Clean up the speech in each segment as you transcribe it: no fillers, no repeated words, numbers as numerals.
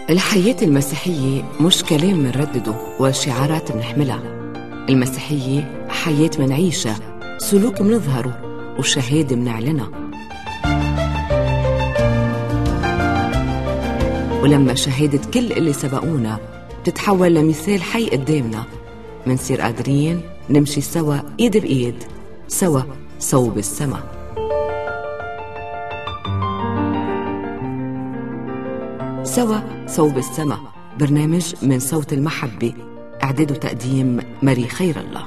الحياة المسيحية مش كلام منردده وشعارات منحملها. المسيحية حياة منعيشها، سلوك منظهره، وشهادة منعلنها. ولما شهادة كل اللي سبقونا بتتحول لمثال حي قدامنا، منصير قادرين نمشي سوا ايد بايد، سوا صوب السما. سوا صوب السما، برنامج من صوت المحبة، إعداد وتقديم ماري خير الله.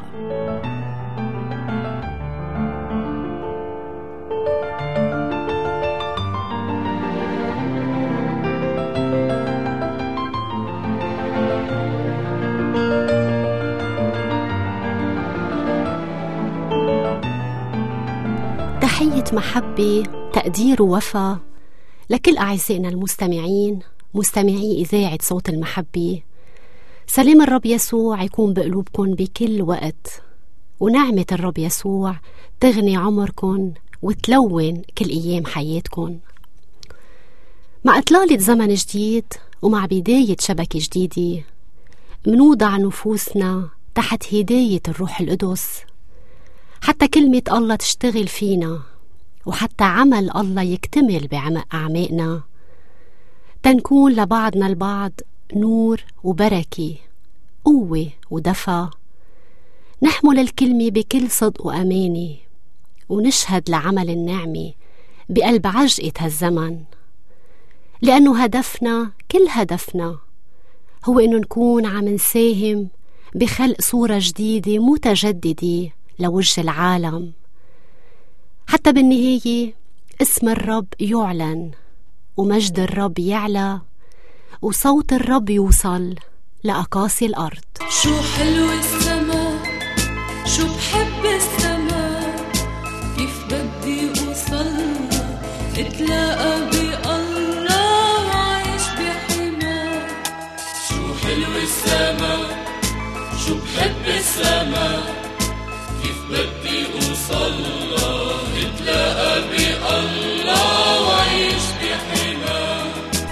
تحية محبة، تقدير ووفا لكل أعزائنا المستمعين، مستمعي إذاعة صوت المحبة. سلام الرب يسوع يكون بقلوبكم بكل وقت، ونعمة الرب يسوع تغني عمركم وتلون كل أيام حياتكم. مع إطلالة زمن جديد ومع بداية شبكة جديدة، منوضع نفوسنا تحت هداية الروح القدس، حتى كلمة الله تشتغل فينا، وحتى عمل الله يكتمل بعمق أعماقنا، تنكون لبعضنا البعض نور وبركة، قوة ودفى. نحمل الكلمة بكل صدق وأمانة، ونشهد لعمل النعمة بقلب عجقة هالزمن، لأنه هدفنا، كل هدفنا هو إنه نكون عم نساهم بخلق صورة جديدة متجددة لوجه العالم، حتى بالنهاية اسم الرب يعلن ومجد الرب يعلى وصوت الرب يوصل لأقاصي الأرض. شو حلو السما، شو بحب السما، كيف بدي أوصلها، اتلاقى بالله وعيش بحماه. شو حلو السما، شو بحب السما، كيف بدي أوصلها، اتلاقى بالله وعيش بحماه.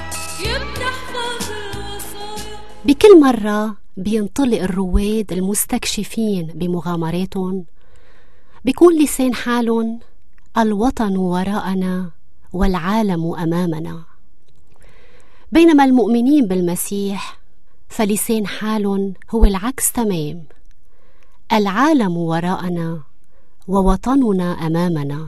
بكل مرة بينطلق الرواد المستكشفين بمغامراتهم، بيكون لسان حالهم الوطن وراءنا والعالم أمامنا، بينما المؤمنين بالمسيح فلسان حالهم هو العكس تمام، العالم وراءنا ووطننا أمامنا.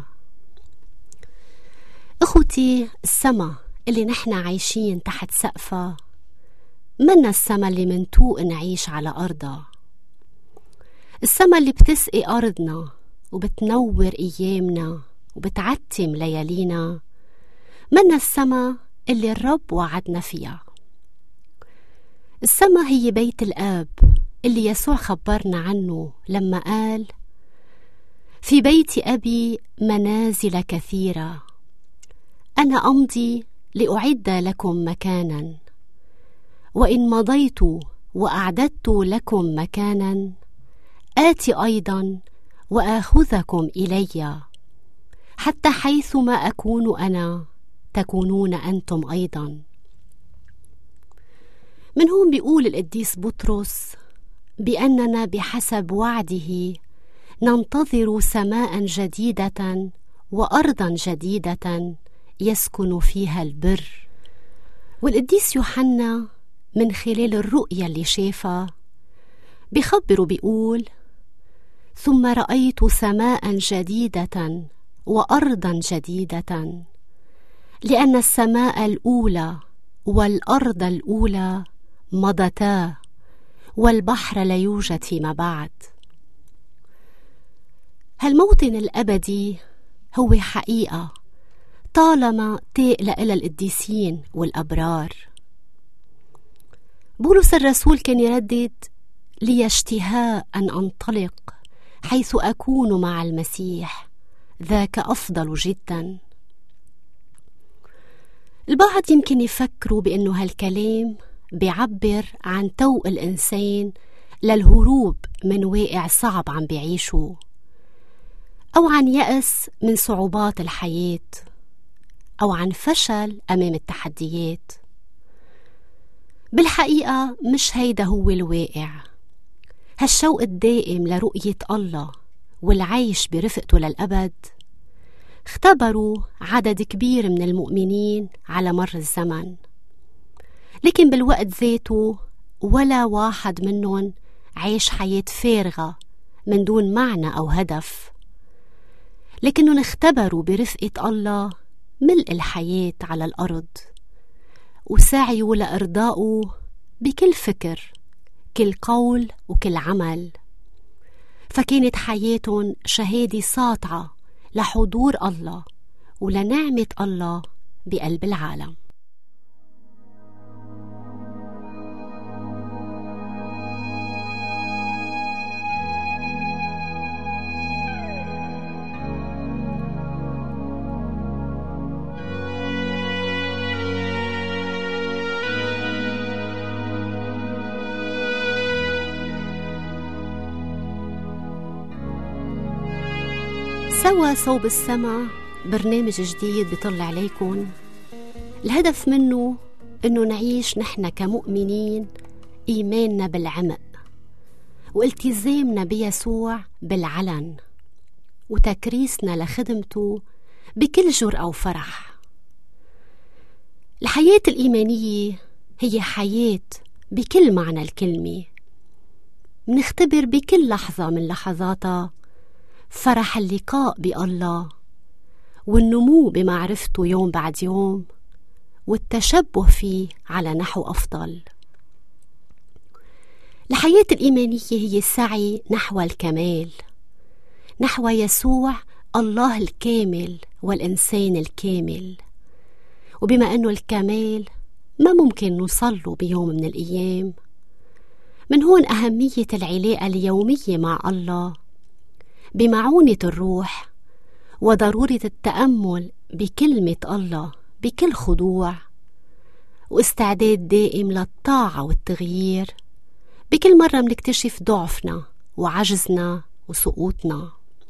أخوتي، السما اللي نحن عايشين تحت سقفها منا السما اللي منطوق نعيش على أرضها، السما اللي بتسقي أرضنا وبتنور أيامنا وبتعتم ليالينا، منا السما اللي الرب وعدنا فيها. السما هي بيت الآب اللي يسوع خبرنا عنه لما قال: في بيت أبي منازل كثيرة، أنا أمضي لأعد لكم مكانا، وإن مضيت وأعددت لكم مكانا آتي أيضا وآخذكم إلي، حتى حيثما أكون أنا تكونون أنتم أيضا. من هون بيقول القديس بطرس بأننا بحسب وعده ننتظر سماء جديدة وأرضا جديدة يسكن فيها البر. والقديس يوحنا من خلال الرؤية اللي شافها بيخبر بيقول: ثم رأيت سماء جديدة وأرضا جديدة، لأن السماء الأولى والأرض الأولى مضتا، والبحر لا يوجد فيما بعد. هالموطن الأبدي هو حقيقة طالما تاق لإلى القديسين والأبرار. بولس الرسول كان يردد: لي اشتهاء أن أنطلق حيث أكون مع المسيح، ذاك أفضل جدا. البعض يمكن يفكروا بأنه هالكلام بيعبر عن توق الإنسان للهروب من واقع صعب عم بيعيشه، أو عن يأس من صعوبات الحياة، أو عن فشل أمام التحديات. بالحقيقة مش هيدا هو الواقع. هالشوق الدائم لرؤية الله والعيش برفقته للأبد اختبروا عدد كبير من المؤمنين على مر الزمن، لكن بالوقت ذاته ولا واحد منهم عيش حياة فارغة من دون معنى أو هدف، لكنهم اختبروا برفقة الله ملء الحياة على الأرض وسعيوا لإرضائه بكل فكر، كل قول وكل عمل. فكانت حياتهم شهادة ساطعة لحضور الله ولنعمة الله بقلب العالم. سوا صوب السما برنامج جديد بيطل عليكم. الهدف منه إنه نعيش نحن كمؤمنين إيماننا بالعمق والتزامنا بيسوع بالعلن وتكريسنا لخدمته بكل جرأة وفرح. الحياة الإيمانية هي حياة بكل معنى الكلمة، منختبر بكل لحظة من لحظاتها فرح اللقاء بالله والنمو بمعرفته يوم بعد يوم والتشبه فيه على نحو أفضل. الحياة الإيمانية هي السعي نحو الكمال، نحو يسوع الله الكامل والإنسان الكامل. وبما أنه الكمال ما ممكن نوصله بيوم من الأيام، من هون أهمية العلاقة اليومية مع الله بمعونة الروح وضرورة التأمل بكلمة الله بكل خضوع واستعداد دائم للطاعة والتغيير بكل مرة منكتشف ضعفنا وعجزنا وسقوطنا.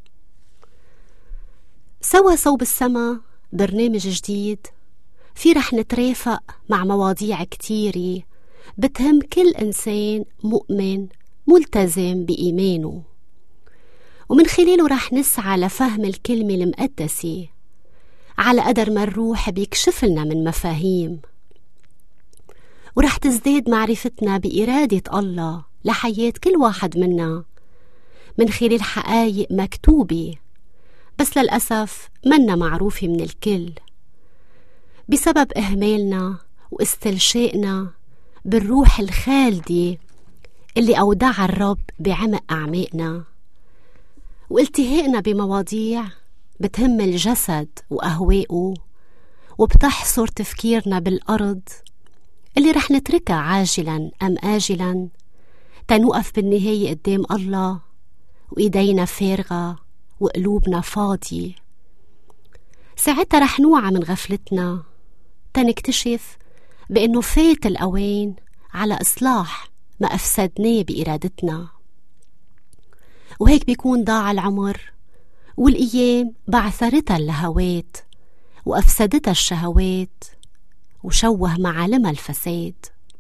سوا صوب السما برنامج جديد في رح نترافق مع مواضيع كتيرة بتهم كل إنسان مؤمن ملتزم بإيمانه، ومن خلاله رح نسعى لفهم الكلمة المقدسة على قدر ما الروح بيكشف لنا من مفاهيم، ورح تزداد معرفتنا بإرادة الله لحياة كل واحد منا من خلال حقائق مكتوبة بس للأسف منا معروفة من الكل بسبب إهمالنا واستلشائنا بالروح الخالدة اللي أودعها الرب بعمق أعماقنا، والتهائنا بمواضيع بتهم الجسد وأهواءه وبتحصر تفكيرنا بالأرض اللي رح نتركها عاجلا أم آجلا تنوقف بالنهاية قدام الله وإيدينا فارغة وقلوبنا فاضية. ساعتها رح نوعى من غفلتنا تنكتشف بأنه فات الأوان على إصلاح ما أفسدناه بإرادتنا، وهيك بيكون ضاع العمر والأيام بعثرتها اللهوات وأفسدتها الشهوات وشوه معالمها الفساد.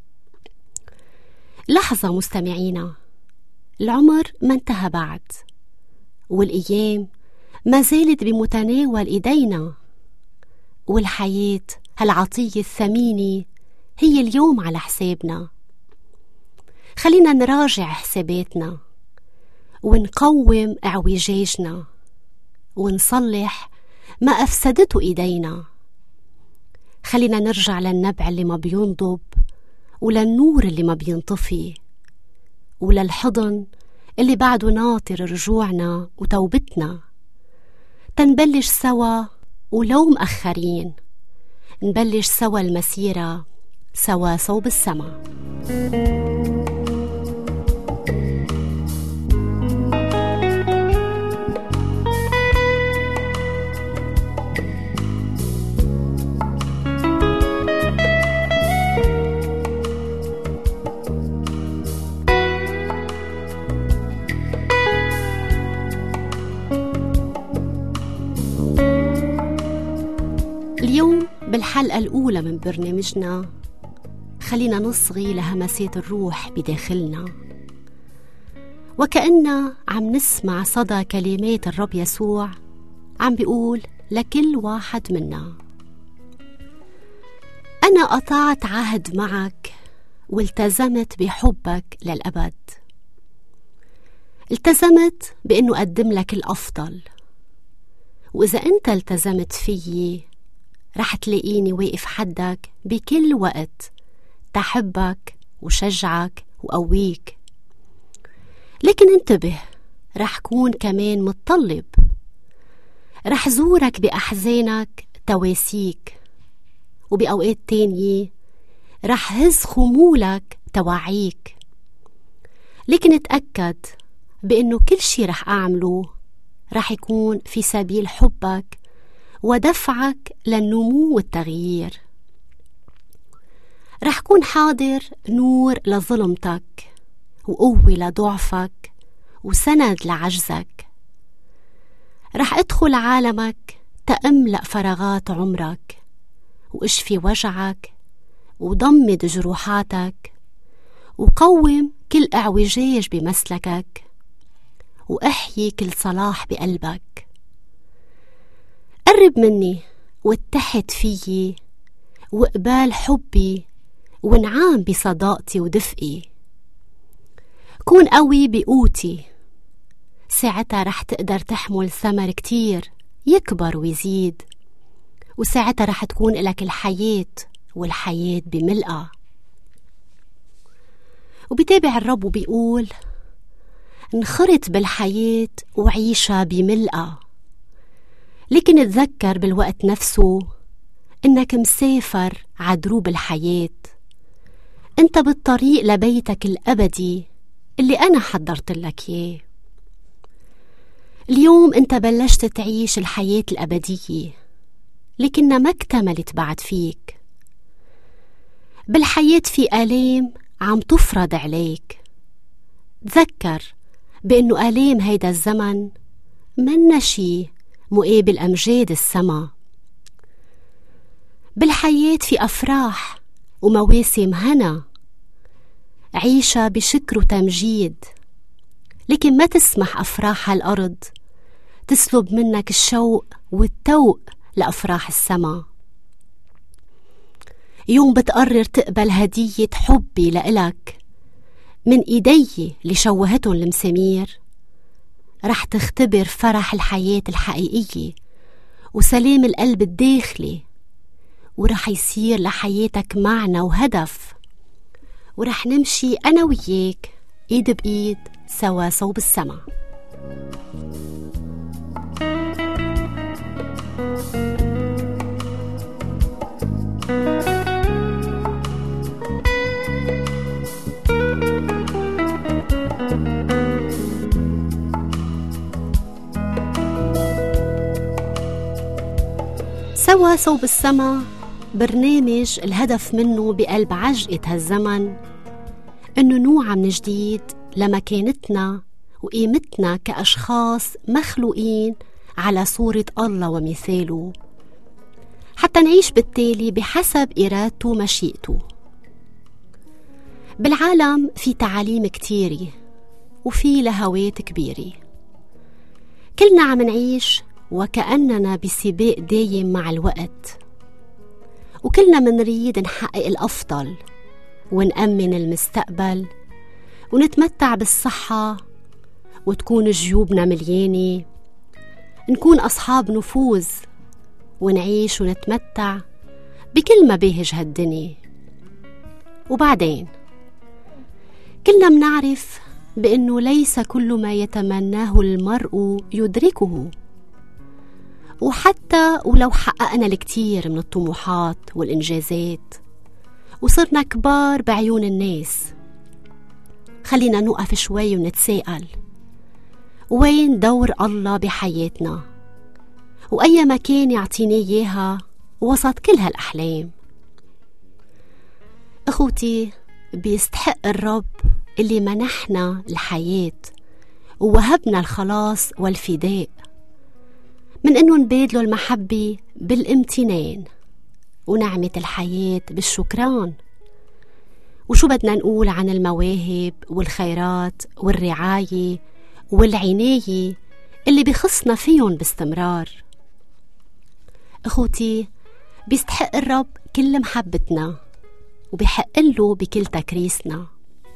لحظة مستمعينا، العمر ما انتهى بعد والأيام ما زالت بمتناول إيدينا، والحياة هالعطية الثمينة هي اليوم على حسابنا. خلينا نراجع حساباتنا ونقوم اعوجاجنا ونصلح ما أفسدته إيدينا. خلينا نرجع للنبع اللي ما بينضب وللنور اللي ما بينطفي وللحضن اللي بعده ناطر رجوعنا وتوبتنا، تنبلش سوا ولو مأخرين نبلش سوا المسيرة سوا صوب السما. اليوم بالحلقة الأولى من برنامجنا خلينا نصغي لهمسات الروح بداخلنا، وكأننا عم نسمع صدى كلمات الرب يسوع عم بيقول لكل واحد منا: أنا قطعت عهد معك والتزمت بحبك للأبد. التزمت بأنه أقدم لك الأفضل، وإذا أنت التزمت فيي رح تلاقيني واقف حدك بكل وقت تحبك وشجعك وقويك. لكن انتبه، رح كون كمان متطلب، رح زورك بأحزانك تواسيك، وبأوقات تانية رح هز خمولك توعيك. لكن اتأكد بأنه كل شي رح أعمله رح يكون في سبيل حبك ودفعك للنمو والتغيير. رح كون حاضر نور لظلمتك وقوة لضعفك وسند لعجزك. رح أدخل عالمك تأملأ فراغات عمرك واشفي وجعك وضمد جروحاتك وقوم كل اعوجاج بمسلكك واحيي كل صلاح بقلبك. قرب مني واتحد فيي وقبال حبي وانعام بصداقتي ودفئي. كون قوي بقوتي، ساعتها رح تقدر تحمل ثمر كتير يكبر ويزيد، وساعتها رح تكون لك الحياة والحياة بملئة. وبيتابع الرب وبيقول: انخرط بالحياة وعيشها بملئة. لكن اتذكر بالوقت نفسه انك مسافر عدروب الحياة، انت بالطريق لبيتك الأبدي اللي أنا حضرت لك إياه. اليوم انت بلشت تعيش الحياة الأبدية، لكنها ما اكتملت بعد فيك. بالحياة في آلام عم تفرض عليك. تذكر بأنه آلام هيدا الزمن منا شي مقابل أمجاد السما. بالحياة في أفراح ومواسم هنا، عيشها بشكر وتمجيد، لكن ما تسمح أفراح هالأرض تسلب منك الشوق والتوق لأفراح السما. يوم بتقرر تقبل هدية حبي لإلك من إيدي اللي شوهتهم المسامير، رح تختبر فرح الحياة الحقيقية وسلام القلب الداخلي، ورح يصير لحياتك معنى وهدف، ورح نمشي أنا وياك إيد بإيد سوا صوب السما. سوا صوب السما برنامج الهدف منه بقلب عجقة هالزمن إنه نوعى من جديد لمكانتنا وقيمتنا كأشخاص مخلوقين على صورة الله ومثاله، حتى نعيش بالتالي بحسب إرادته ومشيئته. بالعالم في تعاليم كتيرة وفي لهوات كبيرة، كلنا عم نعيش وكأننا بسباق دايم مع الوقت، وكلنا منريد نحقق الأفضل ونأمن المستقبل ونتمتع بالصحة وتكون جيوبنا مليانة، نكون أصحاب نفوذ ونعيش ونتمتع بكل مباهج هالدنيا. وبعدين كلنا منعرف بأنه ليس كل ما يتمناه المرء يدركه، وحتى ولو حققنا الكثير من الطموحات والإنجازات وصرنا كبار بعيون الناس، خلينا نوقف شوي ونتساءل: وين دور الله بحياتنا؟ وأي مكان يعطيني إياها وسط كل هالأحلام؟ أخوتي، بيستحق الرب اللي منحنا الحياة ووهبنا الخلاص والفداء من إنه نبادله المحبة بالامتنان ونعمة الحياة بالشكران، وشو بدنا نقول عن المواهب والخيرات والرعاية والعناية اللي بخصنا فيهم باستمرار. أخوتي، بيستحق الرب كل محبتنا وبيحق له بكل تكريسنا.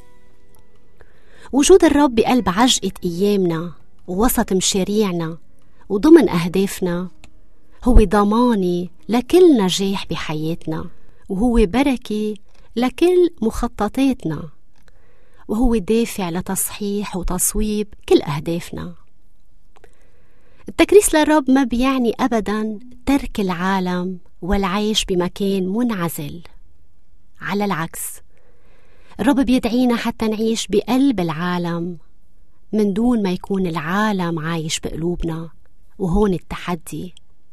وجود الرب بقلب عجقة أيامنا ووسط مشاريعنا وضمن أهدافنا هو ضماني لكل نجاح بحياتنا، وهو بركة لكل مخططاتنا، وهو دافع لتصحيح وتصويب كل أهدافنا. التكريس للرب ما بيعني أبداً ترك العالم والعيش بمكان منعزل. على العكس، الرب بيدعينا حتى نعيش بقلب العالم من دون ما يكون العالم عايش بقلوبنا، وهون التحدي.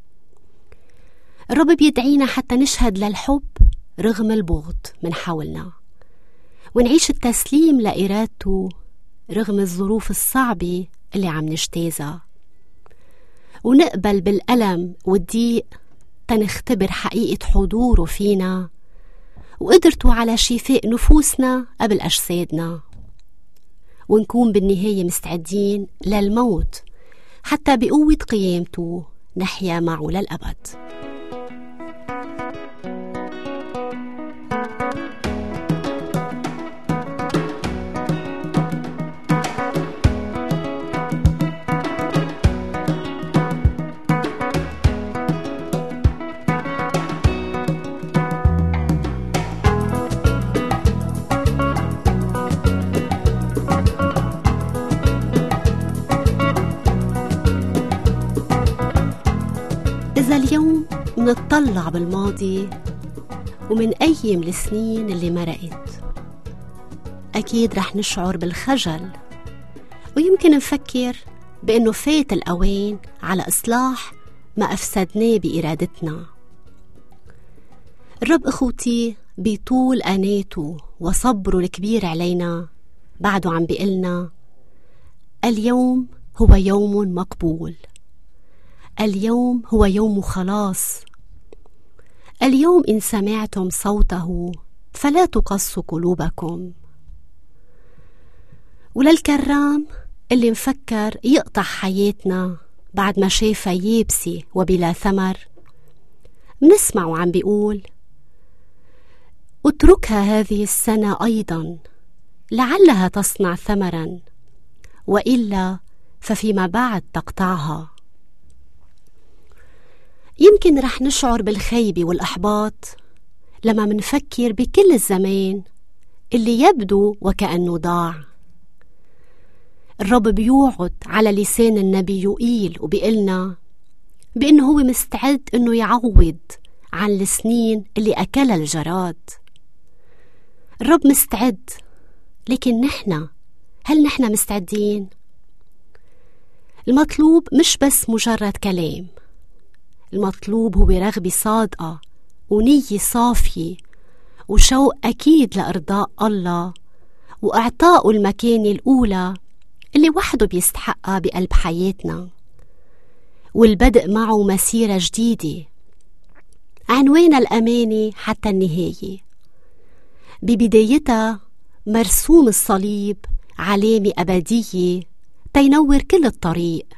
الرب بيدعينا حتى نشهد للحب رغم البغض من حولنا، ونعيش التسليم لإرادته رغم الظروف الصعبة اللي عم نجتازها، ونقبل بالألم والضيق تنختبر حقيقة حضوره فينا وقدرته على شفاء نفوسنا قبل أجسادنا، ونكون بالنهاية مستعدين للموت حتى بقوة قيامته نحيا معه للأبد. إذا اليوم منطلع بالماضي ومنقيم السنين اللي مرقت، أكيد رح نشعر بالخجل، ويمكن نفكر بأنه فات الأوان على إصلاح ما أفسدناه بإرادتنا. الرب أخوتي بطول أناته وصبره الكبير علينا بعده عم بيقلنا اليوم هو يوم مقبول، اليوم هو يوم خلاص، اليوم إن سمعتم صوته فلا تقسوا قلوبكم. وللكرام اللي مفكر يقطع حياتنا بعد ما شافها يابسة وبلا ثمر، منسمعه عم بيقول اتركها هذه السنة أيضا لعلها تصنع ثمرا، وإلا ففيما بعد تقطعها. يمكن رح نشعر بالخيبة والإحباط لما منفكر بكل الزمان اللي يبدو وكأنه ضاع. الرب بيوعد على لسان النبي يوئيل وبيقلنا بأنه هو مستعد أنه يعوض عن السنين اللي أكلها الجراد. الرب مستعد، لكن هل نحن مستعدين؟ المطلوب مش بس مجرد كلام، المطلوب هو رغبة صادقة ونية صافية وشوق أكيد لإرضاء الله وإعطائه المكانة الأولى اللي وحده بيستحقها بقلب حياتنا، والبدء معه مسيرة جديدة عنوان الأمانة حتى النهاية، ببدايتها مرسوم الصليب علامة أبدية تينور كل الطريق.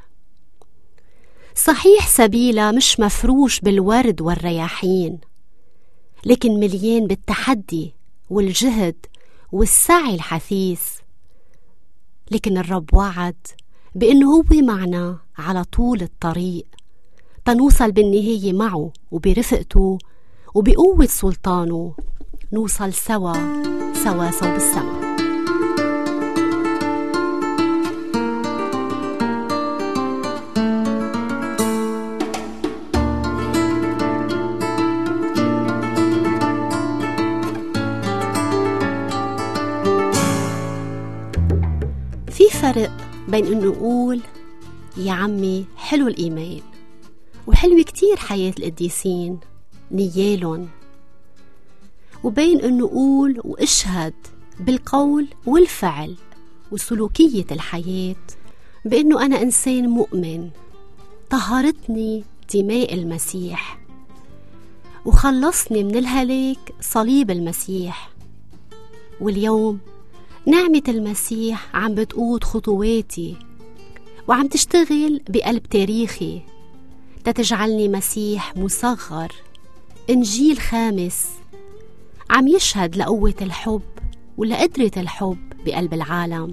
صحيح سبيلها مش مفروش بالورد والرياحين، لكن مليان بالتحدي والجهد والسعي الحثيث، لكن الرب وعد بأنه هو معنا على طول الطريق تنوصل بالنهاية معه وبرفقته وبقوة سلطانه، نوصل سوا صوب السما. في فرق بين انه نقول يا عمي حلو الإيمان وحلو كتير حياة القديسين نيالن، وبين انه نقول واشهد بالقول والفعل وسلوكية الحياة بانه انا انسان مؤمن طهرتني دماء المسيح وخلصني من الهلاك صليب المسيح. واليوم نعمة المسيح عم بتقود خطواتي وعم تشتغل بقلب تاريخي تتجعلني مسيح مصغر، إنجيل خامس عم يشهد لقوة الحب ولقدرة الحب بقلب العالم.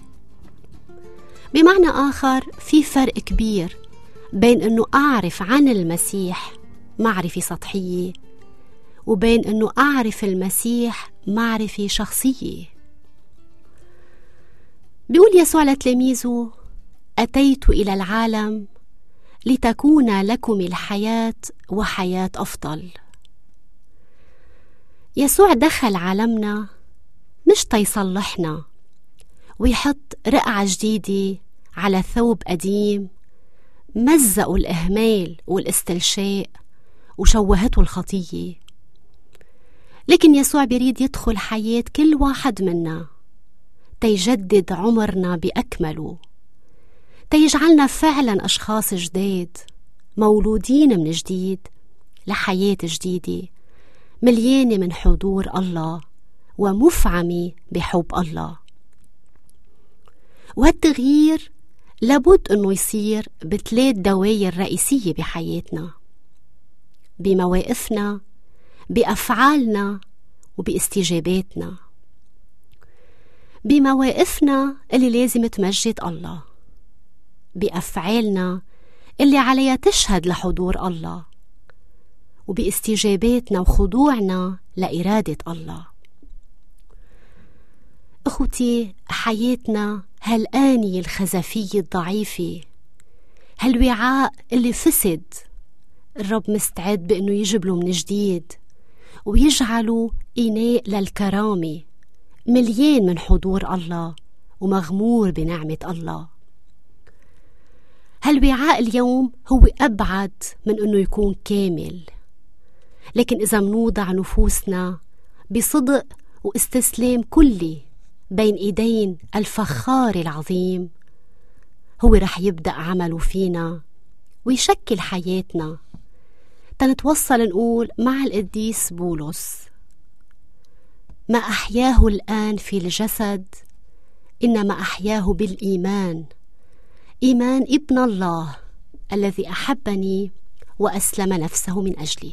بمعنى آخر، في فرق كبير بين أنه أعرف عن المسيح معرفة سطحية وبين أنه أعرف المسيح معرفة شخصية. بيقول يسوع لتلاميذه: أتيت إلى العالم لتكون لكم الحياة وحياة أفضل. يسوع دخل عالمنا مش تيصلحنا ويحط رقعة جديدة على ثوب قديم مزقوا الإهمال والاستلشاء وشوهته الخطية، لكن يسوع بيريد يدخل حياة كل واحد منا تيجدد عمرنا بأكمله، تيجعلنا فعلا أشخاص جداد مولودين من جديد لحياة جديدة مليانة من حضور الله ومفعمة بحب الله. وهالتغيير لابد أنه يصير بثلاث دواير رئيسية بحياتنا: بمواقفنا، بأفعالنا، وباستجاباتنا. بمواقفنا اللي لازم تمجد الله، بأفعالنا اللي عليها تشهد لحضور الله، وباستجاباتنا وخضوعنا لإرادة الله. أخوتي، حياتنا هالآنية الخزفية الضعيفة، هالوعاء اللي فسد، الرب مستعد بأنه يجبله من جديد ويجعله إناء للكرامة مليان من حضور الله ومغمور بنعمة الله. هالوعاء اليوم هو أبعد من أنه يكون كامل، لكن إذا منوضع نفوسنا بصدق واستسلام كلي بين إيدين الفخار العظيم، هو رح يبدأ عمله فينا ويشكل حياتنا تنتوصل نقول مع القديس بولس: ما أحياه الآن في الجسد إنما أحياه بالإيمان، إيمان ابن الله الذي أحبني وأسلم نفسه من أجلي.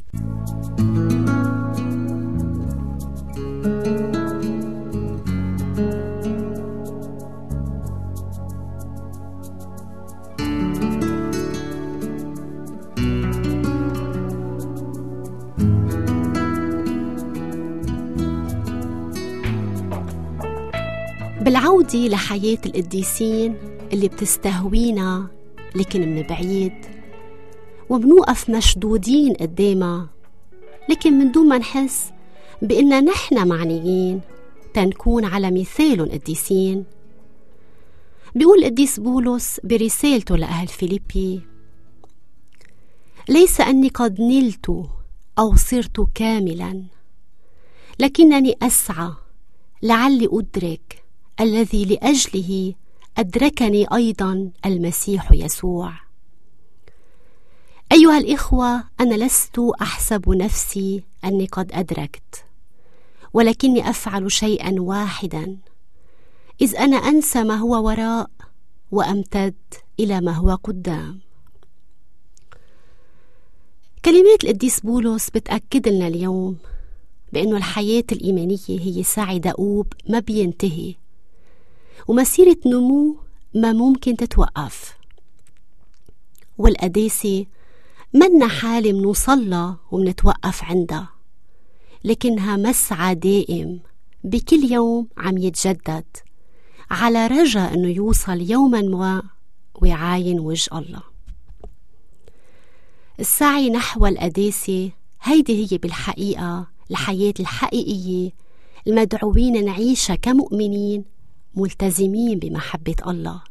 بالعودة لحياة القديسين اللي بتستهوينا لكن من بعيد، وبنوقف مشدودين قدامها لكن من دون ما نحس بأننا نحن معنيين تنكون على مثال القديسين. بيقول القديس بولس برسالته لأهل فيليبي: ليس أني قد نلت أو صرت كاملا، لكنني أسعى لعلي أدرك الذي لأجله أدركني أيضا المسيح يسوع. أيها الإخوة، أنا لست أحسب نفسي أني قد أدركت، ولكني أفعل شيئا واحدا، إذ أنا أنسى ما هو وراء وأمتد إلى ما هو قدام. كلمات القديس بولس بتأكد لنا اليوم بأنه الحياة الإيمانية هي سعي دؤوب ما بينتهي، ومسيرة نمو ما ممكن تتوقف، والقداسة منا حالة منوصلها ومنتوقف عندها، لكنها مسعى دائم بكل يوم عم يتجدد على رجاء أنه يوصل يوما ما ويعاين وجه الله. السعي نحو القداسة هيدي هي بالحقيقة الحياة الحقيقية المدعوين نعيشها كمؤمنين ملتزمين بمحبة الله.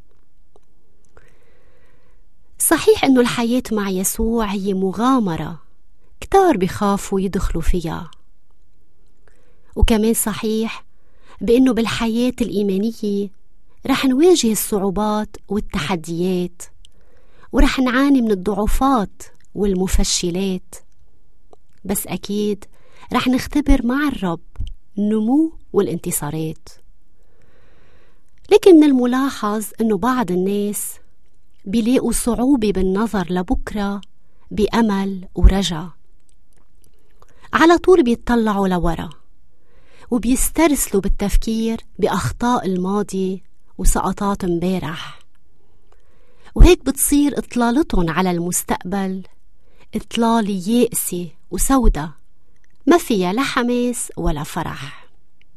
صحيح أنه الحياة مع يسوع هي مغامرة كتار بخافوا يدخلوا فيها، وكمان صحيح بأنه بالحياة الإيمانية رح نواجه الصعوبات والتحديات، ورح نعاني من الضعفات والمفشلات، بس أكيد رح نختبر مع الرب النمو والانتصارات. لكن من الملاحظ أنه بعض الناس بيلاقوا صعوبة بالنظر لبكرة بأمل ورجا، على طول بيتطلعوا لورا وبيسترسلوا بالتفكير بأخطاء الماضي وسقطات امبارح، وهيك بتصير إطلالتهم على المستقبل إطلالة يائسة وسودة ما فيها لا حماس ولا فرح.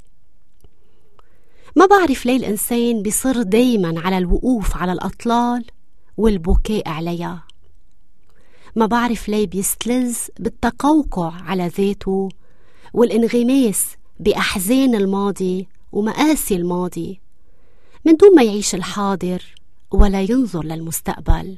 ما بعرف ليه الإنسان بيصر دايما على الوقوف على الأطلال والبكاء عليها. ما بعرف ليه بيستلذ بالتقوقع على ذاته والانغماس بأحزان الماضي ومآسي الماضي من دون ما يعيش الحاضر ولا ينظر للمستقبل.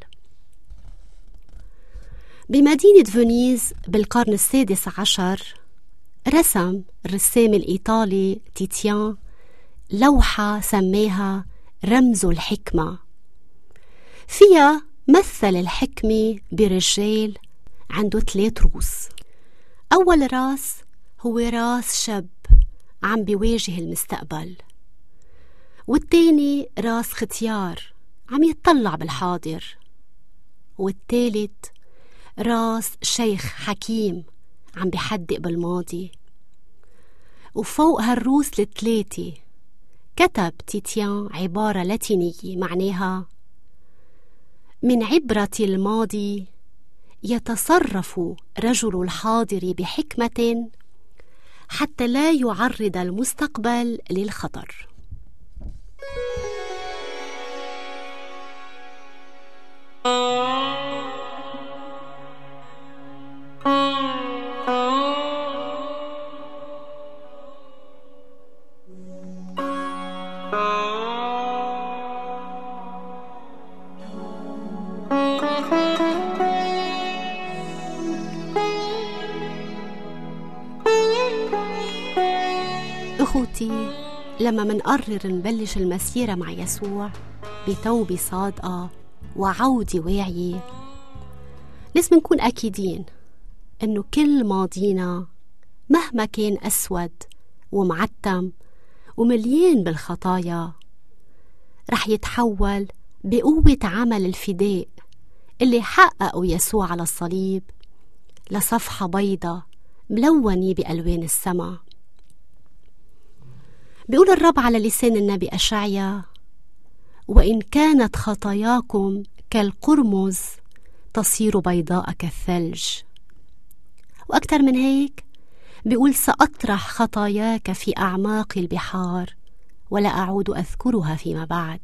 بمدينة فينيز بالقرن السادس عشر رسم الرسام الإيطالي تيتيان لوحة سماها رمز الحكمة. فيها مثل الحكمة برجال عنده 3 رؤوس. أول راس هو راس شاب عم بيواجه المستقبل، والتاني راس ختيار عم يتطلع بالحاضر، والتالت راس شيخ حكيم عم بيحدق بالماضي. وفوق هالروس ال3 كتب تيتيان عبارة لاتينية معناها: من عبرة الماضي يتصرف رجل الحاضر بحكمة حتى لا يعرض المستقبل للخطر. أخوتي، لما منقرر نبلش المسيرة مع يسوع بتوبة صادقة وعودة واعية، لازم نكون أكيدين إنه كل ماضينا مهما كان أسود ومعتم ومليان بالخطايا رح يتحول بقوة عمل الفداء اللي حققه يسوع على الصليب لصفحة بيضة ملونة بألوان السماء. بيقول الرب على لسان النبي أشعيا: وإن كانت خطاياكم كالقرمز تصير بيضاء كالثلج. وأكثر من هيك بيقول: سأطرح خطاياك في أعماق البحار ولا أعود أذكرها فيما بعد.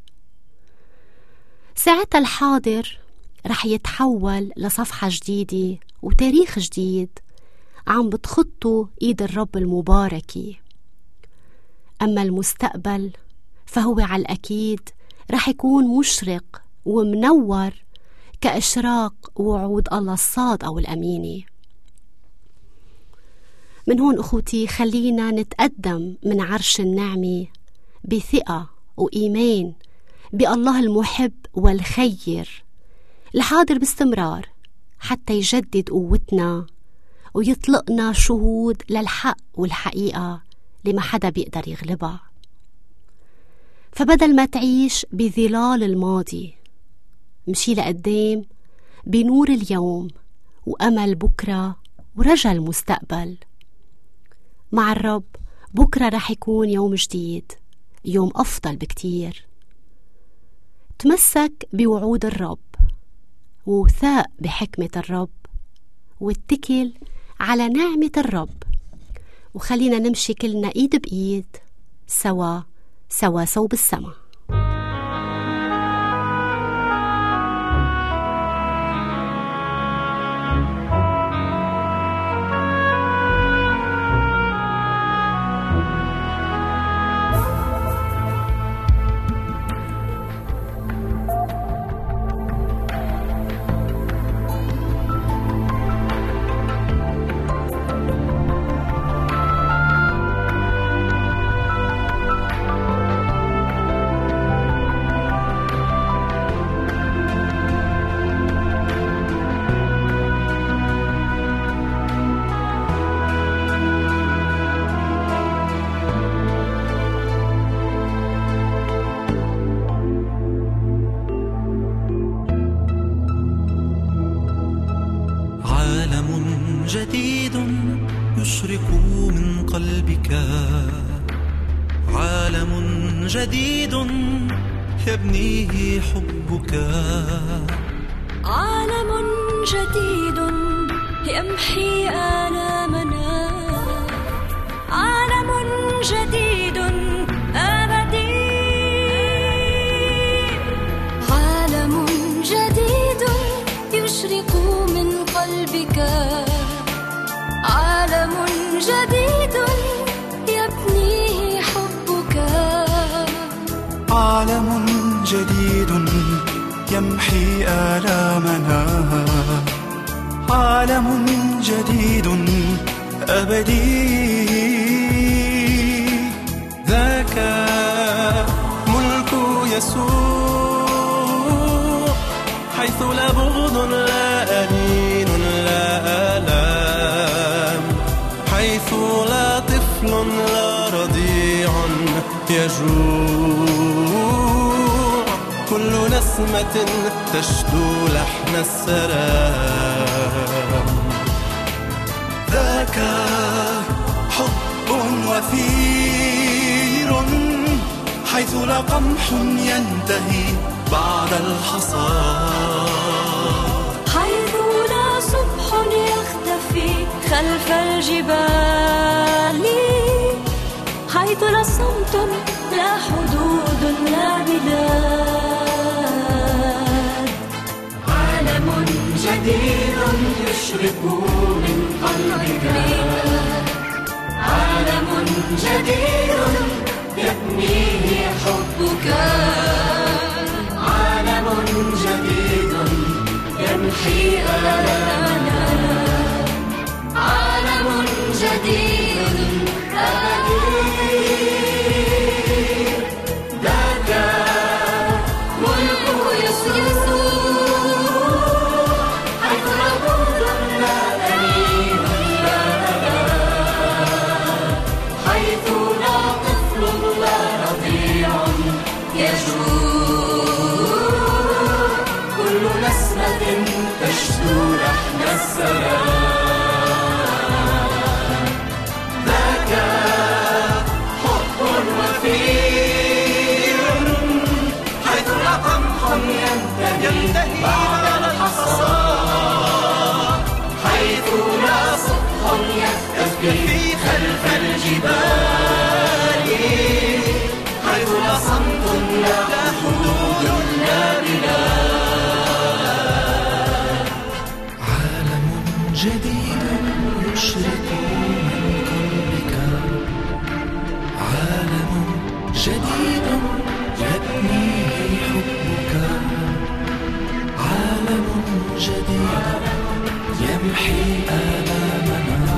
ساعتها الحاضر رح يتحول لصفحة جديدة وتاريخ جديد عم بتخطه إيد الرب المباركة. أما المستقبل فهو على الأكيد رح يكون مشرق ومنور كإشراق وعود الله الصادقة والأمينة. من هون أخوتي خلينا نتقدم من عرش النعمة بثقة وإيمان بالله المحب والخير الحاضر باستمرار حتى يجدد قوتنا ويطلقنا شهود للحق والحقيقة اللي ما حدا بيقدر يغلبها. فبدل ما تعيش بظلال الماضي مشي لقدام بنور اليوم وأمل بكرة ورجا المستقبل. مع الرب بكرة رح يكون يوم جديد، يوم أفضل بكتير. تمسك بوعود الرب ووثاق بحكمة الرب واتكل على نعمة الرب، وخلينا نمشي كلنا إيد بإيد سوا سوا صوب السما. يشرق من قلبك، عالم جديد يبنيه حبك، عالم جديد يمحي آلامنا، عالم جديد أبدي، عالم جديد يشرق من قلبك، عالم جديد يبنيه حبك، عالم جديد يمحي آلامنا، عالم جديد أبدي، ذاك ملك يسوع، حيث لا بغض لا أنين لا آلام، حيث لا طفل لا رضيع يجوع، كل نسمة تشدو لحن السلام. ذاك حب وفير، حيث لا قمح ينتهي بعد الحصاد، حيث لا صبح يختفي خلف الجبال، حيث لا صمت لا حدود لا بلاد، عالم جديد يشرق من قلبك، عالم جديد يبنيه حبك، عالم جديد يمحي آلامنا، عالم جديد أبدي، ذاك ملك يسوع، حيث لا بغض لا أنين لا آلام، حيث لا طفل لا رضيع يجوع، كل نسمة تشدو لحن السلام. ذاك حب وفير، حيث لا قمح ينتهي بعد الحصاد، حيث لا صبح يختفي خلف الجبال، حيث لا صمت لا حدود لا بلاد، عالم جديد يشرق من قلبك، عالم جديد يبنيه حبك، عالم جديد يمحي آلامنا،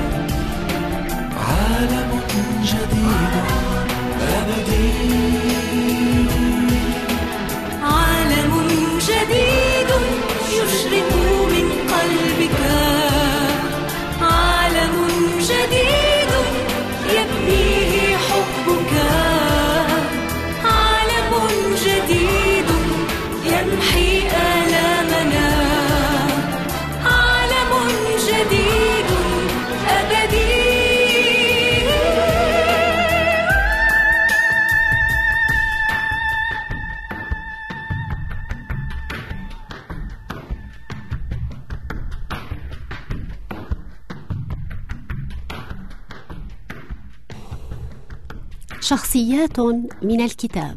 عالم جديد أبدي، عالم جديد يشرق من قلبك، عالم جديد يبنيه حبك، عالم جديد يمحي آلامنا، عالم جديد أبدي. شخصيات من الكتاب.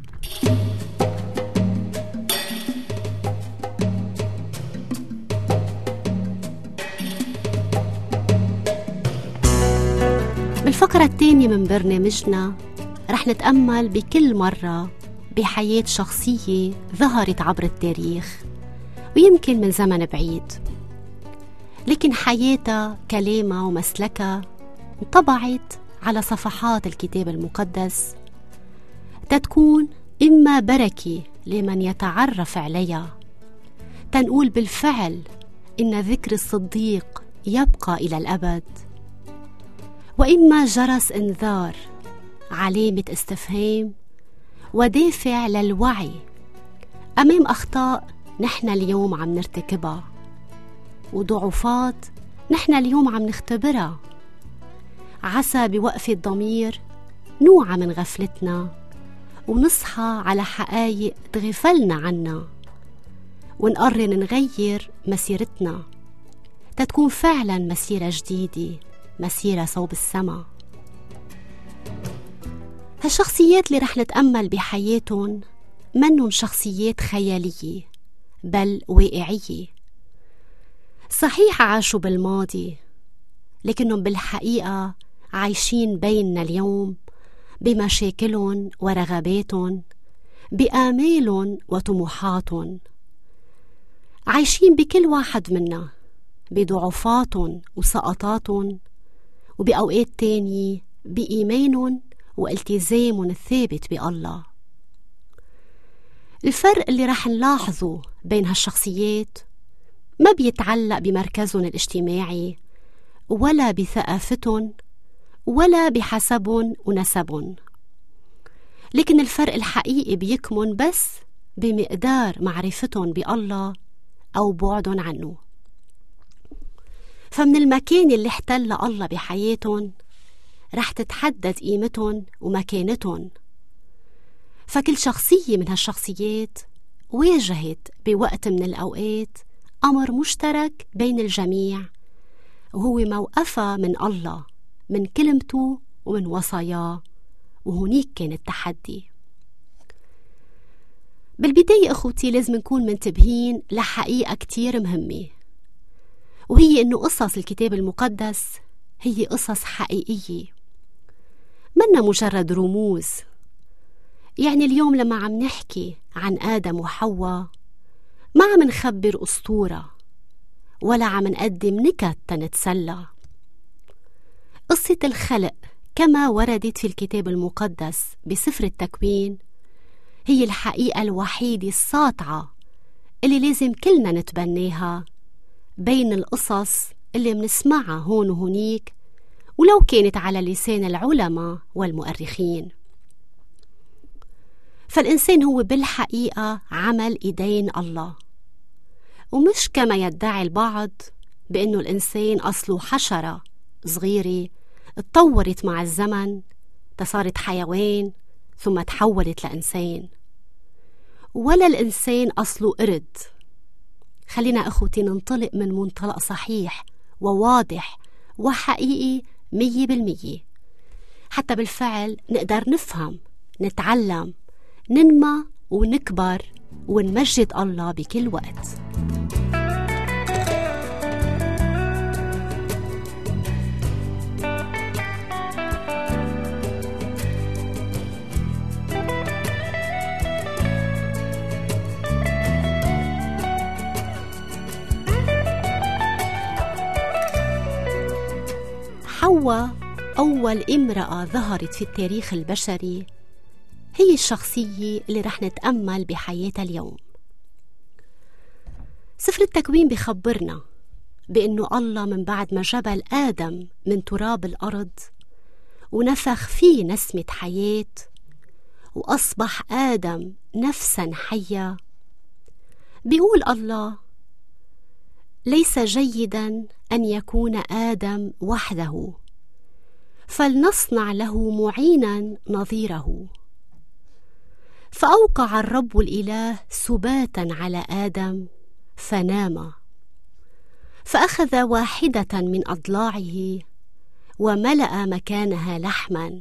بالفقرة الثانية من برنامجنا رح نتأمل بكل مرة بحياة شخصية ظهرت عبر التاريخ ويمكن من زمن بعيد، لكن حياتها كلامها ومسلكها انطبعت على صفحات الكتاب المقدس تتكون إما بركة لمن يتعرف عليها، تنقول بالفعل إن ذكر الصديق يبقى إلى الأبد، وإما جرس إنذار، علامة استفهام ودافع للوعي أمام أخطاء نحن اليوم عم نرتكبها وضعفات نحن اليوم عم نختبرها، عسى بوقف الضمير نوعى من غفلتنا ونصحى على حقايق تغفلنا عنا، ونقرر نغير مسيرتنا تتكون فعلا مسيرة جديدة، مسيرة صوب السما. هالشخصيات اللي رح نتأمل بحياتهم منن شخصيات خيالية بل واقعية. صحيح عاشوا بالماضي، لكنهم بالحقيقة عايشين بيننا اليوم بمشاكلهم ورغباتهم، بآمالهم وطموحاتهم، عايشين بكل واحد منا بضعفاتهم وسقطاتهم، وبأوقات تانية بإيمانهم والتزامهم الثابت بالله. الفرق اللي رح نلاحظه بين هالشخصيات ما بيتعلق بمركزهم الاجتماعي ولا بثقافتهم ولا بحسبهم ونسبهم، لكن الفرق الحقيقي بيكمن بس بمقدار معرفتهم بالله أو بعدهم عنه. فمن المكان اللي احتل الله بحياتهم رح تتحدد قيمتهم ومكانتهم. فكل شخصية من هالشخصيات واجهت بوقت من الأوقات أمر مشترك بين الجميع، وهو موقفها من الله، من كلمته ومن وصاياه، وهنيك كان التحدي. بالبداية أخوتي لازم نكون منتبهين لحقيقة كتير مهمة، وهي إنه قصص الكتاب المقدس هي قصص حقيقية، منا مجرد رموز. يعني اليوم لما عم نحكي عن آدم وحواء ما عم نخبر أسطورة ولا عم نقدم نكت تنتسلى. قصة الخلق كما وردت في الكتاب المقدس بسفر التكوين هي الحقيقة الوحيدة الساطعة اللي لازم كلنا نتبناها بين القصص اللي منسمعها هون وهونيك، ولو كانت على لسان العلماء والمؤرخين. فالإنسان هو بالحقيقة عمل إيدين الله، ومش كما يدعي البعض بأنه الإنسان أصله حشرة صغيرة اتطورت مع الزمن تصارت حيوان ثم تحولت لإنسان، ولا الإنسان أصله قرد. خلينا أخوتي ننطلق من منطلق صحيح وواضح وحقيقي 100%، حتى بالفعل نقدر نفهم، نتعلم، ننمى ونكبر ونمجد الله بكل وقت. حواء أول امرأة ظهرت في التاريخ البشري هي الشخصية اللي رح نتأمل بحياتها اليوم. سفر التكوين بخبرنا بأنه الله من بعد ما جبل آدم من تراب الأرض ونفخ فيه نسمة حياة وأصبح آدم نفسا حية، بيقول الله: ليس جيدا أن يكون آدم وحده، فلنصنع له معينا نظيره. فأوقع الرب الإله سباتا على آدم فنام، فأخذ واحدة من أضلاعه وملأ مكانها لحما،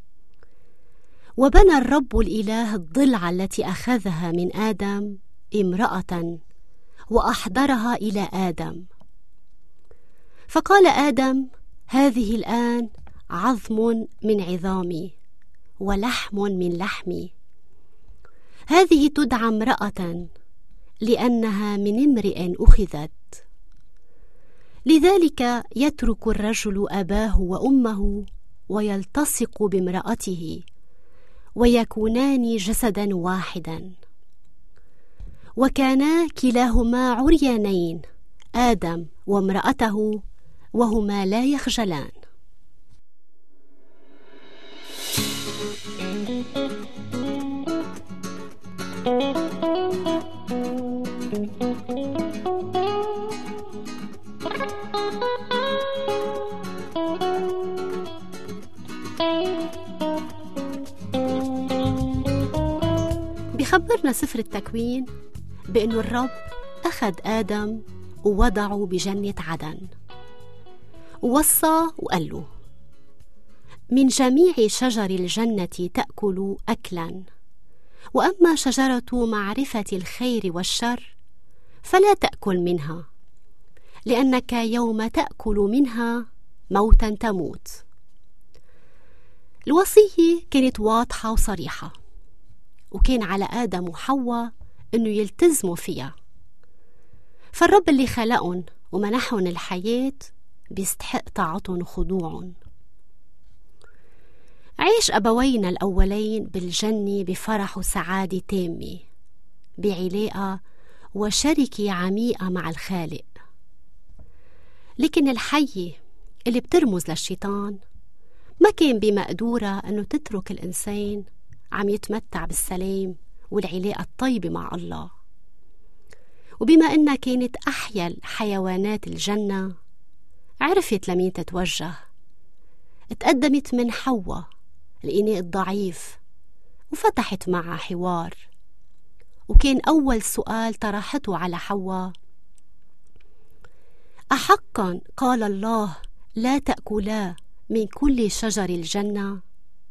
وبنى الرب الإله الضلع التي أخذها من آدم امرأة وأحضرها إلى آدم. فقال آدم: هذه الآن عظم من عظامي ولحم من لحمي، هذه تدعى امرأة لأنها من امرئ أخذت. لذلك يترك الرجل أباه وأمه ويلتصق بامرأته ويكونان جسدا واحدا. وكانا كلاهما عريانين، آدم وامرأته، وهما لا يخجلان. بيخبرنا سفر التكوين بأنه الرب أخذ آدم ووضعه بجنة عدن، ووصى وقال له: من جميع شجر الجنة تأكل أكلا، وأما شجرة معرفة الخير والشر فلا تأكل منها، لأنك يوم تأكل منها موتا تموت. الوصية كانت واضحة وصريحة، وكان على آدم وحواء أنه يلتزموا فيها، فالرب اللي خلقهم ومنحهم الحياة بيستحق طاعتهم وخضوعهم. عيش أبوينا الأولين بالجنة بفرح وسعادة تامة، بعلاقة وشركة عميقة مع الخالق. لكن الحية اللي بترمز للشيطان ما كان بمقدورة أنه تترك الإنسان عم يتمتع بالسلام والعلاقة الطيبة مع الله. وبما أنها كانت أحيا حيوانات الجنة، عرفت لمين تتوجه. اتقدمت من حواء الإناء الضعيف وفتحت معها حوار، وكان أول سؤال طرحته على حواء: أحقا قال الله لا تأكلا من كل شجر الجنة؟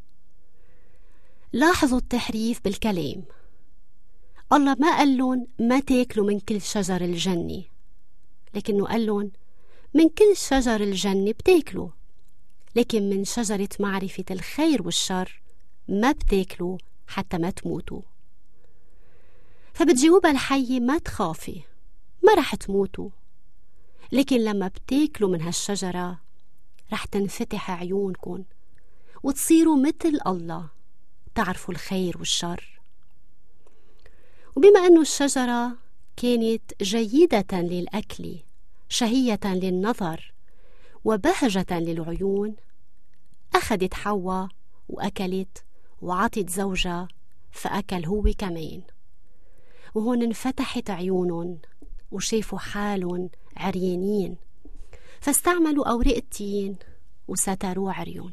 لاحظوا التحريف بالكلام. الله ما قال لهم ما تاكلوا من كل شجر الجنة، لكنه قال لهم من كل شجر الجنة بتاكلوا، لكن من شجرة معرفة الخير والشر ما بتاكلوا حتى ما تموتوا. فبتجاوبها الحية: ما تخافي، ما رح تموتوا، لكن لما بتاكلوا من هالشجرة رح تنفتح عيونكم وتصيروا مثل الله، تعرفوا الخير والشر. وبما أنه الشجرة كانت جيدة للأكل، شهية للنظر، وبهجة للعيون، أخذت حواء وأكلت وعطت زوجها، فأكل هو كمان. وهون انفتحت عيونهم وشافوا حالهم عريانين، فاستعملوا أوراق التين وستروا عريون.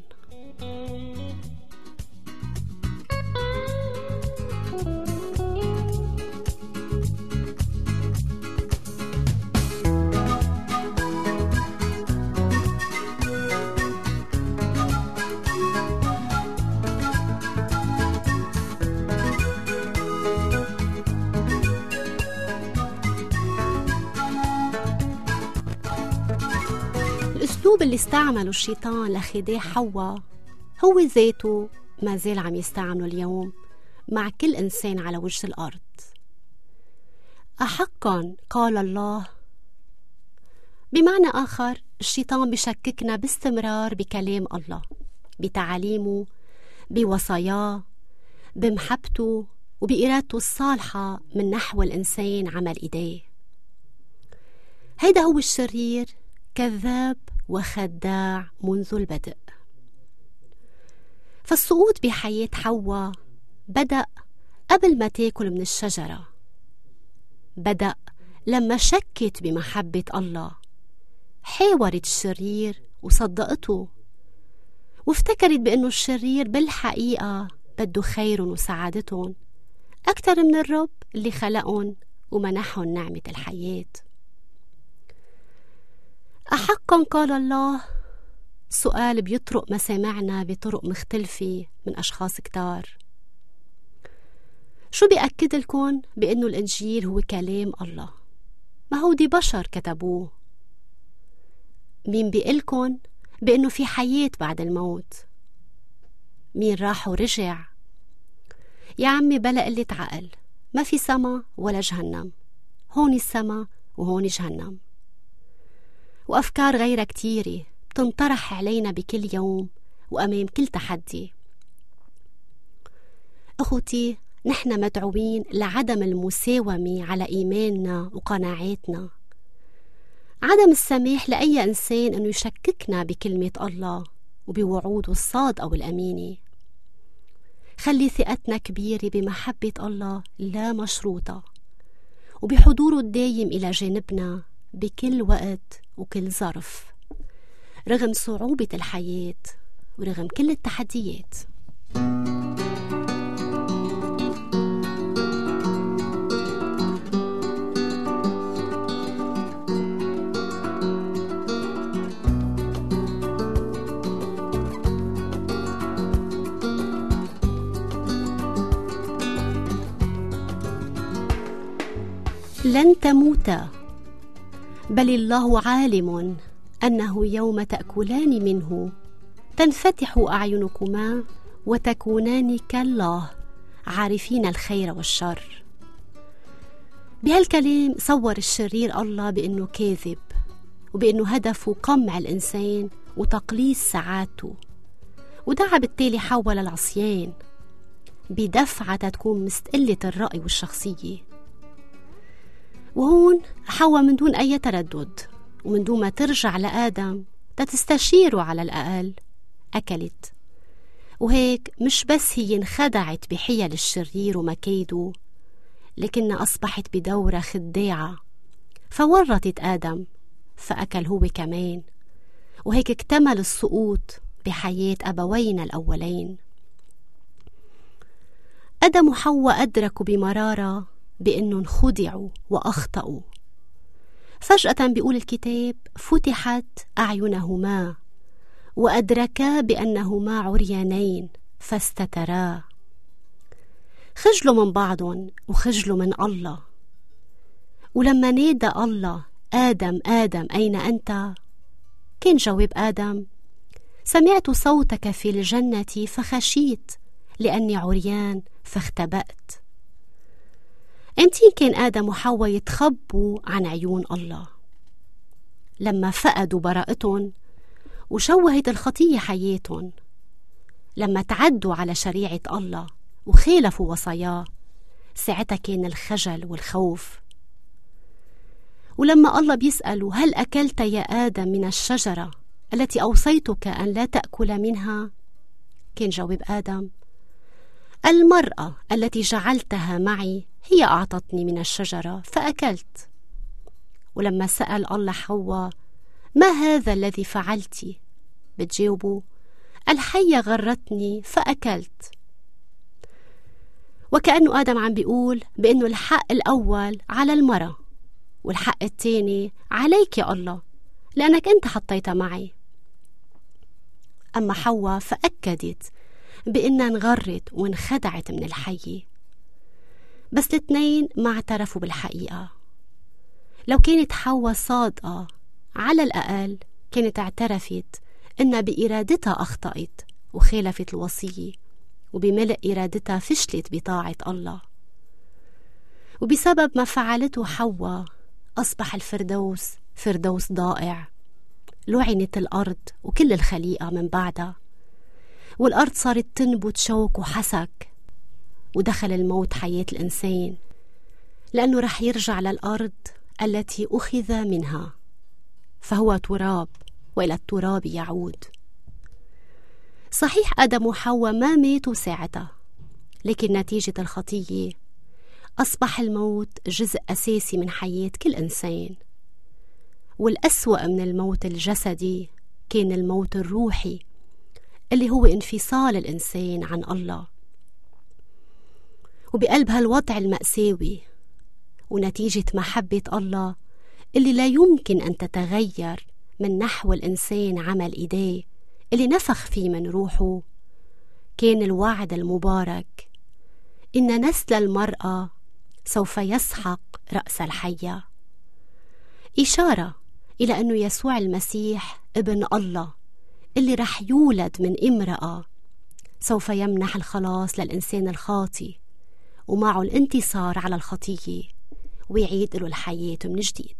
الأسلوب اللي استعمله الشيطان لخداع حواء هو ذاته ما زال عم يستعمله اليوم مع كل إنسان على وجه الأرض. أحقا قال الله، بمعنى آخر الشيطان بيشككنا باستمرار بكلام الله، بتعاليمه، بوصاياه، بمحبته وبإرادته الصالحة من نحو الإنسان عمل إيديه. هيدا هو الشرير، كذاب وخداع منذ البدء. فالسقوط بحياة حواء بدأ قبل ما تاكل من الشجرة، بدأ لما شكت بمحبة الله، حاورت الشرير وصدقته، وافتكرت بأنه الشرير بالحقيقة بده خيرهم وسعادتهم أكثر من الرب اللي خلقهم ومنحهم نعمة الحياة. أحقا قال الله سؤال بيطرق مسامعنا بطرق مختلفة من أشخاص كتار. شو بيأكد لكم بأنه الإنجيل هو كلام الله؟ ما هو دي بشر كتبوه. مين بيقلكن بأنه في حياة بعد الموت؟ مين راح ورجع؟ يا عمي بلا قلة عقل، ما في سما ولا جهنم، هون السما وهون جهنم. وأفكار غيرها كتيرة بتنطرح علينا بكل يوم وأمام كل تحدي. أخوتي، نحن مدعوين لعدم المساومة على إيماننا وقناعاتنا، عدم السماح لأي إنسان أنه يشككنا بكلمة الله وبوعوده الصادقة والأمينة. خلي ثقتنا كبيرة بمحبة الله لا مشروطة، وبحضوره الدايم إلى جانبنا بكل وقت وكل ظرف، رغم صعوبة الحياة ورغم كل التحديات. لن تموتا، بل الله عالم أنه يوم تأكلان منه تنفتح أعينكما وتكونان كالله عارفين الخير والشر. بهالكلام صور الشرير الله بأنه كاذب، وبأنه هدفه قمع الإنسان وتقليص سعادته، ودعا بالتالي حواء للعصيان بدفعة تكون مستقلة الرأي والشخصية. وهون حواء من دون أي تردد ومن دون ما ترجع لآدم تستشيره على الأقل أكلت. وهيك مش بس هي انخدعت بحيل الشرير ومكيده، لكنها أصبحت بدورة خداعة فورطت آدم فأكل هو كمان، وهيك اكتمل السقوط بحياة أبوينا الأولين. آدم وحواء أدركوا بمرارة بأنهم خدعوا وأخطأوا. فجأة بيقول الكتاب فتحت أعينهما وأدركا بأنهما عريانين فاستترا. خجلوا من بعضهم وخجلوا من الله. ولما نادى الله آدم آدم أين أنت؟ كان جواب آدم سمعت صوتك في الجنة فخشيت لأني عريان فاختبأت. امتين كان آدم وحواء يتخبوا عن عيون الله؟ لما فقدوا براءتهم وشوهت الخطية حياتهم، لما تعدوا على شريعة الله وخالفوا وصاياه، ساعتها كان الخجل والخوف. ولما الله بيسأله هل أكلت يا آدم من الشجرة التي أوصيتك أن لا تأكل منها؟ كان جواب آدم المرأة التي جعلتها معي هي أعطتني من الشجرة فأكلت. ولما سأل الله حواء ما هذا الذي فعلتي؟ بتجاوبه الحية غرتني فأكلت. وكأنه آدم عم بيقول بأنه الحق الأول على المرأة والحق الثاني عليك يا الله لأنك أنت حطيتها معي. أما حواء فأكدت بأنها انغرت وانخدعت من الحية. بس الاثنين ما اعترفوا بالحقيقة. لو كانت حواء صادقة على الأقل كانت اعترفت إنها بإرادتها أخطأت وخالفت الوصية، وبملء إرادتها فشلت بطاعة الله. وبسبب ما فعلته حواء أصبح الفردوس فردوس ضائع، لعنت الأرض وكل الخليقة من بعدها، والأرض صارت تنبت شوك وحسك، ودخل الموت حياة الإنسان لأنه رح يرجع للأرض التي أخذ منها، فهو تراب وإلى التراب يعود. صحيح آدم وحواء ما ماتوا ساعتها، لكن نتيجة الخطية أصبح الموت جزء أساسي من حياة كل إنسان. والأسوأ من الموت الجسدي كان الموت الروحي اللي هو انفصال الإنسان عن الله. وبقلب هالوضع المأساوي ونتيجة محبة الله اللي لا يمكن أن تتغير من نحو الإنسان عمل إيديه اللي نفخ فيه من روحه، كان الوعد المبارك إن نسل المرأة سوف يسحق رأس الحية، إشارة إلى أنه يسوع المسيح ابن الله اللي رح يولد من امرأة سوف يمنح الخلاص للإنسان الخاطي، ومعه الانتصار على الخطية ويعيد له الحياة من جديد.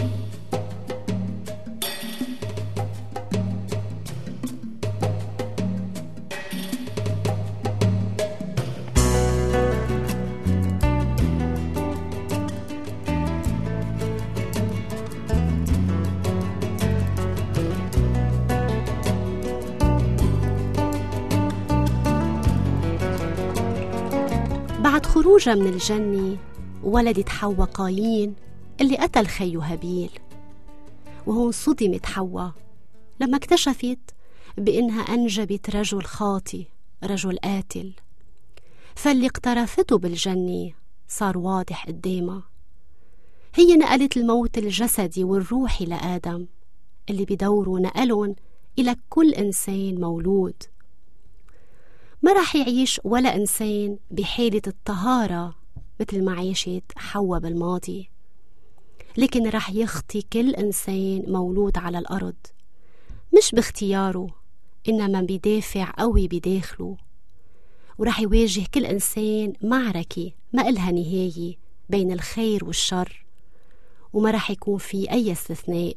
بعد خروجها من الجنة ولدت حواء قايين اللي قتل خيه هابيل. وهون صدمت حواء لما اكتشفت بإنها أنجبت رجل خاطي، رجل قاتل. فاللي اقترفته بالجنة صار واضح قدامها. هي نقلت الموت الجسدي والروحي لآدم، اللي بدوره نقلهم إلى كل إنسان مولود. ما رح يعيش ولا إنسان بحالة الطهارة مثل ما عيشت حواء بالماضي، لكن رح يخطي كل إنسان مولود على الأرض، مش باختياره إنما بدافع قوي بداخله. ورح يواجه كل إنسان معركة ما إلها نهاية بين الخير والشر، وما رح يكون في أي استثناء.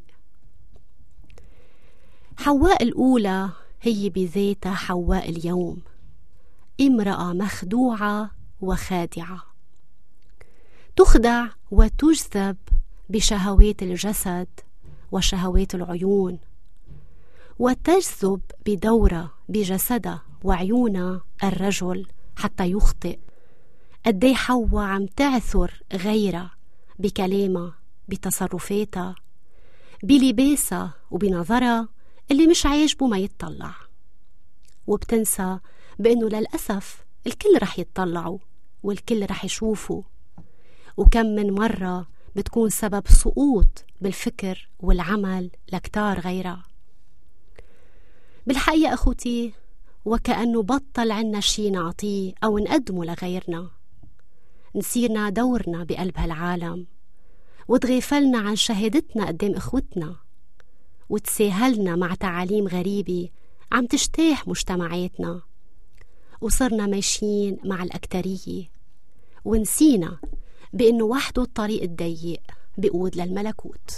حواء الأولى هي بذاتها حواء اليوم، امرأة مخدوعة وخادعة، تخدع وتجذب بشهوات الجسد وشهوات العيون، وتجذب بدورة بجسدها وعيونها الرجل حتى يخطئ. قدي حواء عم تعثر غيرها بكلامها، بتصرفاتها، بلباسها وبنظرها اللي مش عاجبه ما يتطلع، وبتنسى بأنه للأسف الكل رح يتطلعوا والكل رح يشوفوا. وكم من مرة بتكون سبب سقوط بالفكر والعمل لكتار غيرها. بالحقيقة أخوتي، وكأنه بطل عنا شي نعطيه أو نقدمه لغيرنا، نسيرنا دورنا بقلب هالعالم، وتغيفلنا عن شهادتنا قدام إخوتنا، وتساهلنا مع تعاليم غريبة عم تجتاح مجتمعاتنا، وصرنا ماشيين مع الأكترية، ونسينا بأنه وحده الطريق الضيق بيقود للملكوت.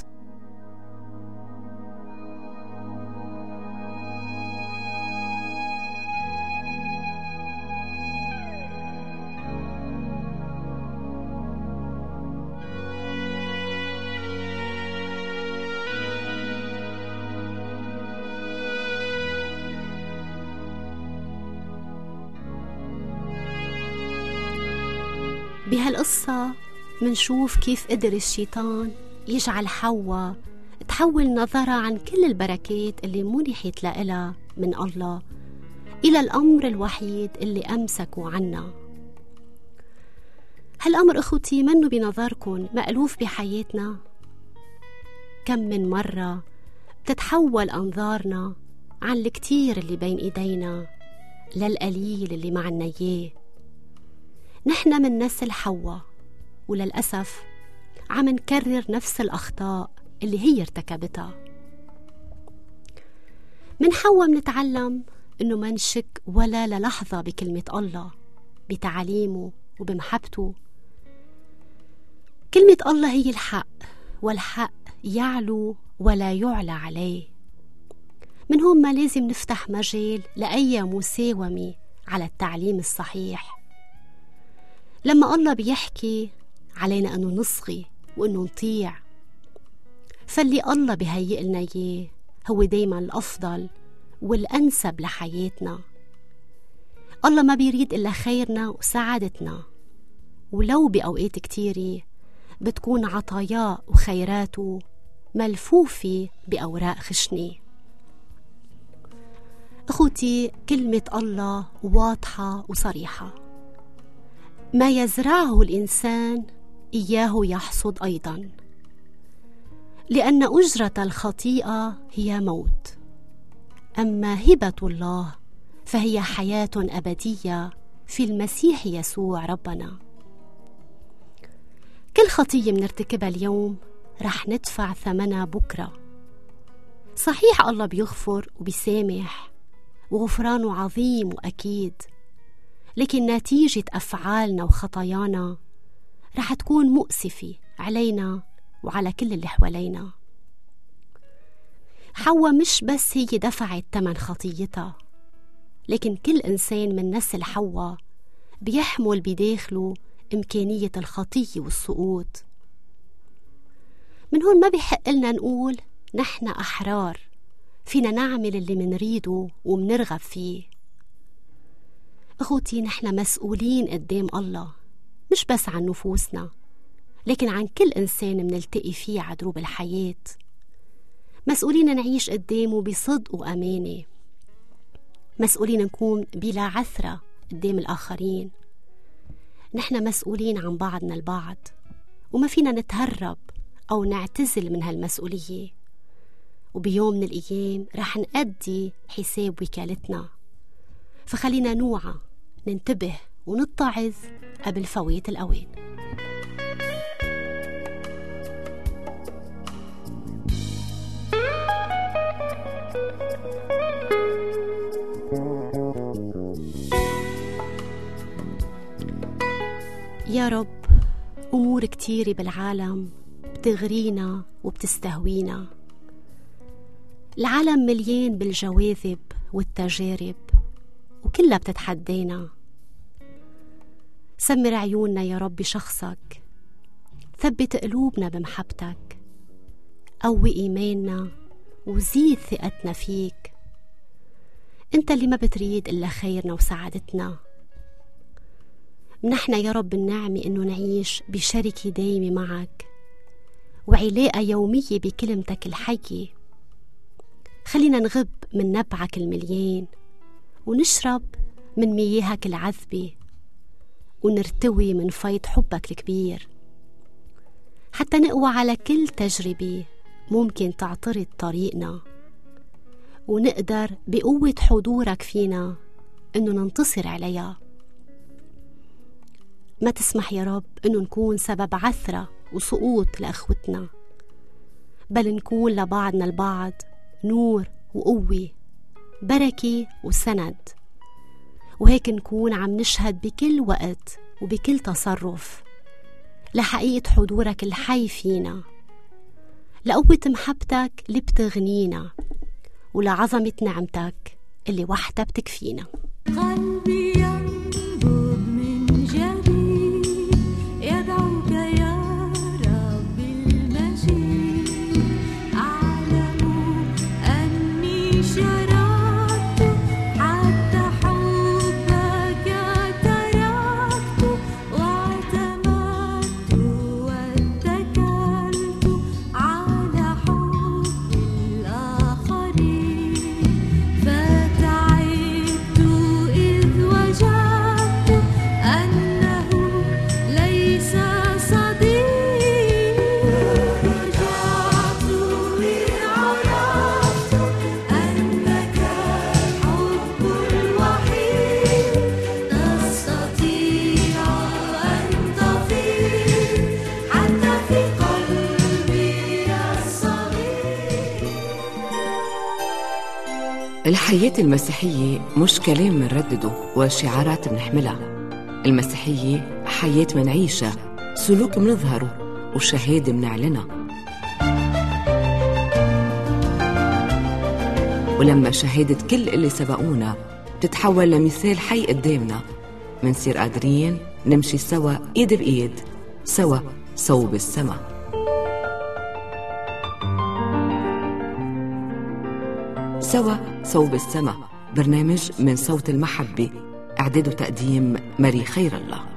بهالقصة منشوف كيف قدر الشيطان يجعل حواء تحول نظرها عن كل البركات اللي منحت لها من الله إلى الأمر الوحيد اللي أمسكوا عنا. هالأمر أخوتي منه بنظركن مألوف بحياتنا؟ كم من مرة بتتحول أنظارنا عن الكتير اللي بين إيدينا للقليل اللي معنا إياه. نحن من نسل حواء، وللأسف عم نكرر نفس الأخطاء اللي هي ارتكبتها. من حواء منتعلم إنه ما نشك ولا للحظة بكلمة الله، بتعاليمه وبمحبته. كلمة الله هي الحق، والحق يعلو ولا يعلى عليه. من هون ما لازم نفتح مجال لأي مساومة على التعليم الصحيح. لما الله بيحكي علينا أنه نصغي وأنه نطيع، فاللي الله بيهيئ لنا إياه هو دايما الأفضل والأنسب لحياتنا. الله ما بيريد إلا خيرنا وسعادتنا، ولو بأوقات كتيرة بتكون عطاياه وخيراته ملفوفة بأوراق خشنة. أخوتي، كلمة الله واضحة وصريحة: ما يزرعه الإنسان إياه يحصد أيضا، لأن أجرة الخطيئة هي موت، أما هبة الله فهي حياة أبدية في المسيح يسوع ربنا. كل خطية منرتكبها اليوم رح ندفع ثمنها بكرة. صحيح الله بيغفر وبيسامح وغفرانه عظيم وأكيد، لكن نتيجة أفعالنا وخطايانا رح تكون مؤسفة علينا وعلى كل اللي حوالينا. حواء مش بس هي دفعت ثمن خطيتها، لكن كل إنسان من نسل حواء بيحمل بداخله إمكانية الخطية والسقوط. من هون ما بيحق لنا نقول نحن أحرار فينا نعمل اللي منريده ومنرغب فيه. أخوتي، نحن مسؤولين قدام الله، مش بس عن نفوسنا لكن عن كل إنسان منلتقي فيه عدروب الحياة. مسؤولين نعيش قدامه بصدق وأمانة، مسؤولين نكون بلا عثرة قدام الآخرين. نحن مسؤولين عن بعضنا البعض، وما فينا نتهرب أو نعتزل من هالمسؤولية، وبيوم من الأيام رح نأدي حساب وكالتنا. فخلينا نوعى، ننتبه ونتعظ قبل فوات الأوان. يا رب، أمور كتيرة بالعالم بتغرينا وبتستهوينا. العالم مليان بالجواذب والتجارب وكلها بتتحدينا. سمر عيوننا يا رب بشخصك، ثبت قلوبنا بمحبتك، قوي إيماننا وزيد ثقتنا فيك. أنت اللي ما بتريد إلا خيرنا وسعادتنا. نحن يا رب النعمة إنه نعيش بشركة دايمة معك وعلاقة يومية بكلمتك الحية. خلينا نغب من نبعك المليان ونشرب من مياهك العذبة ونرتوي من فيض حبك الكبير، حتى نقوى على كل تجربة ممكن تعترض طريقنا، ونقدر بقوة حضورك فينا إنه ننتصر عليها. ما تسمح يا رب إنه نكون سبب عثرة وسقوط لأخوتنا، بل نكون لبعضنا البعض نور وقوة، بركة وسند. وهيك نكون عم نشهد بكل وقت وبكل تصرف لحقيقة حضورك الحي فينا، لقوة محبتك اللي بتغنينا، ولعظمة نعمتك اللي وحدها بتكفينا. قلبي ينبض من جديد يدعوك يا رب المجيد. أعلم أني شربت حتى حبك تركت، واعتمدت واتكلت على حب الآخرين. فتعبت إذ وجدت أنه ليس صديق، رجعت إذ عرفت أنك الحب الوحيد. تستطيع أن تفيض حتى في قلبي الصغير. الحياة المسيحية مش كلام منردده وشعارات منحملها. المسيحية حياة منعيشها، سلوك منظهره، وشهادة منعلنها. ولما شهادة كل اللي سبقونا بتتحول لمثال حي قدامنا، منصير قادرين نمشي سوا إيد بإيد، سوا صوب السما. سوا صوب السما، برنامج من صوت المحبة، إعداد وتقديم ماري خير الله.